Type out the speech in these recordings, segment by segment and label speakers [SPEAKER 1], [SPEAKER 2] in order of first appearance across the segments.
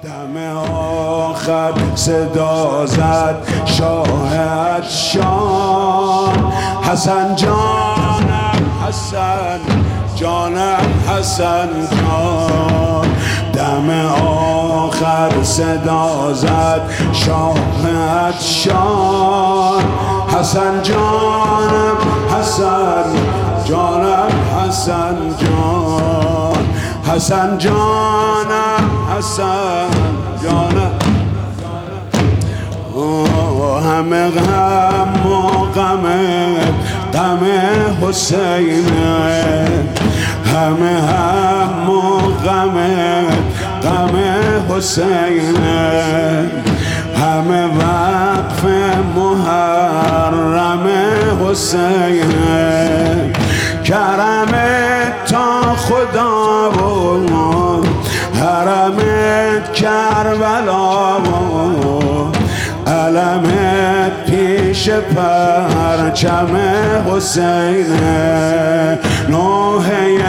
[SPEAKER 1] دم آخر صدا زد شاه ادشان حسن جانم حسن جانم حسن جان دم آخر صدا زد شاه ادشان حسن جانم حسن جانم حسن جان حسن جانم حسن جانم همه غم و غم حسینه همه هم و غم حسینه همه وقف محرم حسینه کرمت تا خدا و حرمت کربلا و علمت پیش پرچم حسینه نوحه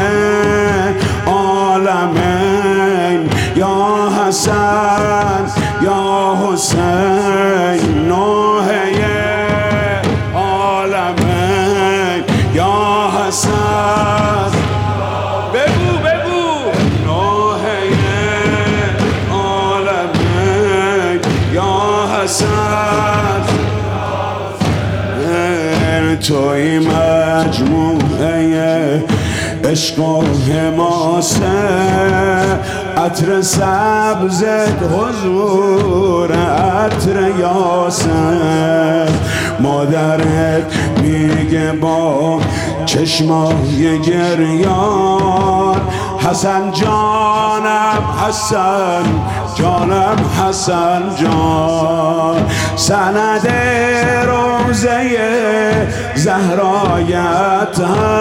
[SPEAKER 1] عالمین یا حسن یا حسین نوحه عالمین یا حسن بگو نوحه عالمین یا حسن توی مجموعه عشق و حماسه عطر سبزت حضور عطر یاسر مادرت میگه با چشمای گریان حسن جانم حسن جانم حسن جان سند روزه زهرایت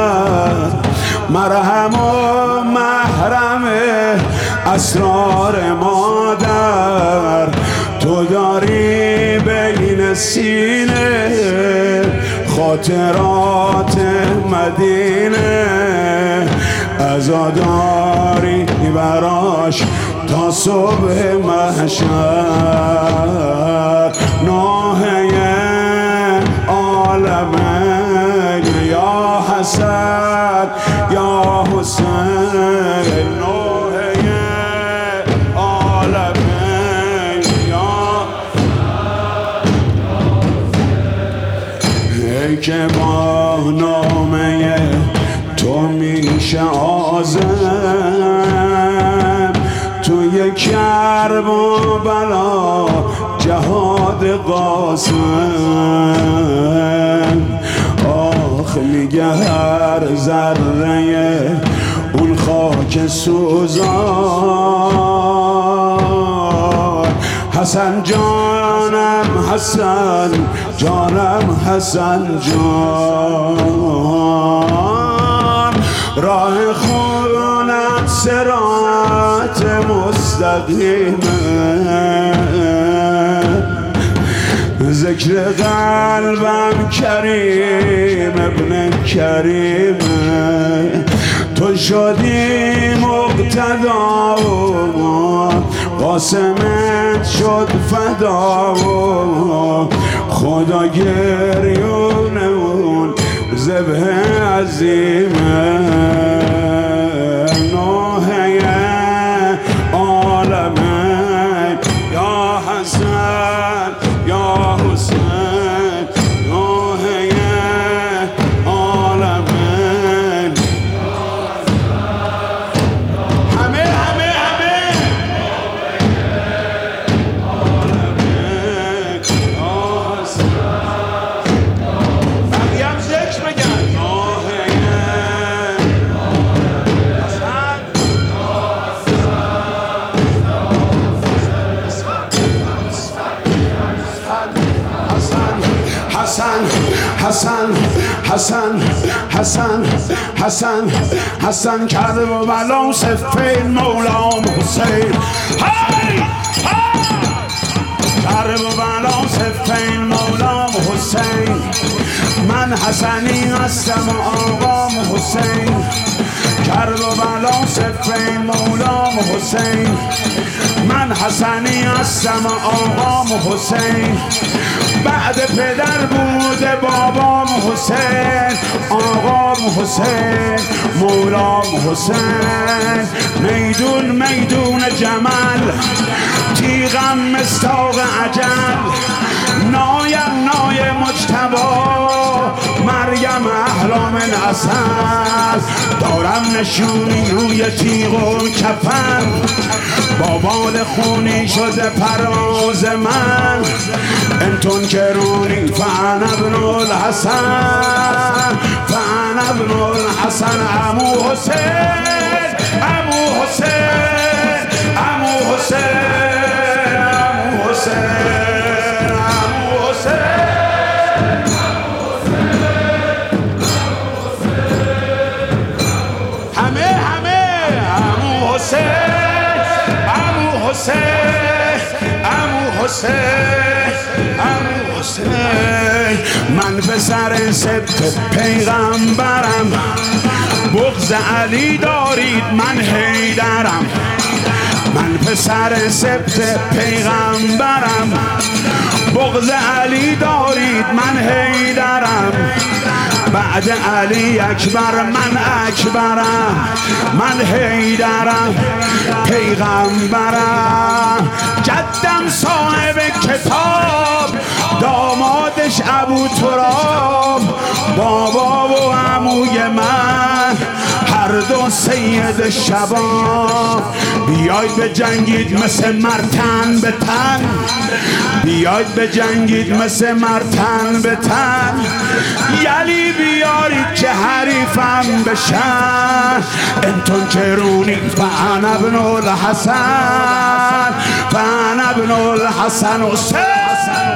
[SPEAKER 1] مرهم و محرم اسرار مادر تو داری بین سینه خاطرات مدینه عزاداری براش تا صبح محشر نوحه عالمین یا حسن یا حسین نوحه عالمین یا ای که با نامه تو میشه آزم توی کرب و بلا جهاد قاسم آخ میگه هر ذره اون خاک سوزان حسن جانم حسن جانم حسن جان راه خونت صراط مستقیمه ذکر قلبم کریم ابن کریمه تو شدی مقتدا و قاسمت شد فدا و خدا گریونه اون ذبح عظیمه نوحه عالمین یا حسن یا حسین نوحه عالمین همه عالمین یا حسن بقیه هم ذکر بگن نوحه حسن کرده و بلا صفین مولام حسین کرده و بلا صفین مولام حسین من حسنی هستم و آقام حسین کرب و بلا صفین مولام حسین. من حسنی هستم آقام حسین. بعد پدر بوده بابام حسین. آقام حسین مولام حسین. میدون میدون جمل تیغم مستاق عجل. نایم نای مجتبا مریم احلام اصل. دارم نشونی روی تیغ و کفن با بال خونی شده پرواز من. انتون کرونی فانا ابن الحسن فانا ابن الحسن. عمو حسین عمو حسین عمو حسین عمو حسین عمو حسین. همه عمو حسین عمو حسین عمو حسین عمو حسین. من پسر سبت پیغمبرم. بغض علی دارید من حیدرم. من پسر سبت پیغمبرم. بغض علی دارید من حیدرم. بعد علی اکبر من اکبرم. من حیدرم پیغمبرم. جدم صاحب کتاب دامادش ابو تراب. بابا و عموی من هر دو سید شباب. بیاید بجنگید مثل مرتن به تن. بیاید بجنگید مثل مرتن به تن. یلی بیارید که حریفم بشن. انتون کرونی فانا ابن الحسن فانا ابن الحسن. حسین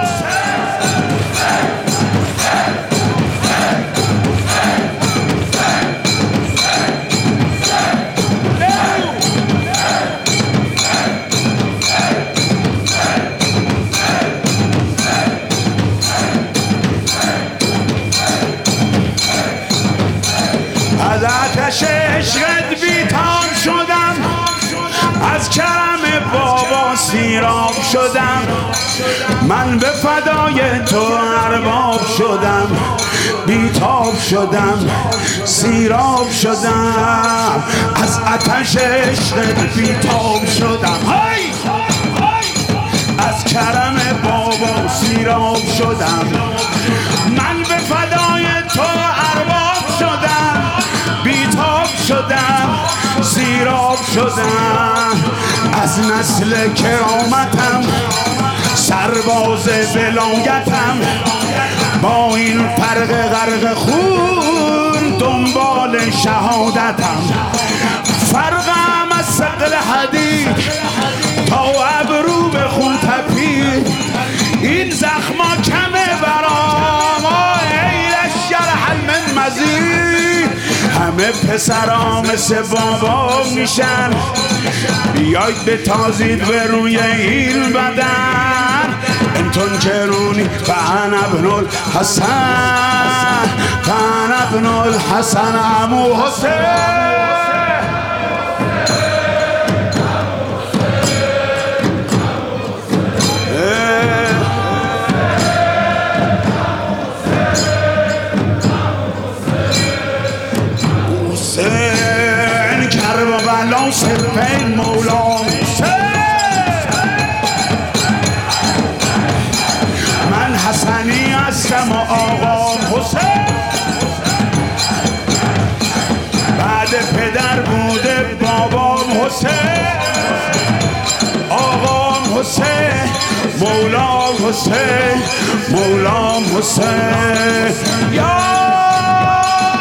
[SPEAKER 1] از آتش عشقت بیتاب شدم. از کرم بابا سیراب شدم. من به فدای تو ارباب شدم. بیتاب شدم سیراب شدم. از آتش عشقت بیتاب شدم. از کرم بابا سیراب شدم. من به فدای تو ارباب شدم. بیتاب شدم سیراب شدم. از نسل کرامتم سرباز ولایتم. با این فرق غرق خون دنبال شهادتم. فرقم از ثقل حدید تا ابرو به خون تپید. این زخما کمه برام ایلش جرح من مزید. همه پسرا مثل بابا میشن. بیاید بتازید به روی این بدن. انتون کرونی فانا ابن الحسن فانا ابن الحسن. عمو حسین حسین کرب و بلا صفین مولام حسین. من حسنی هستم و آقام حسین. بعد پدر بوده بابام حسین. آقام حسین مولام حسین مولام حسین. یا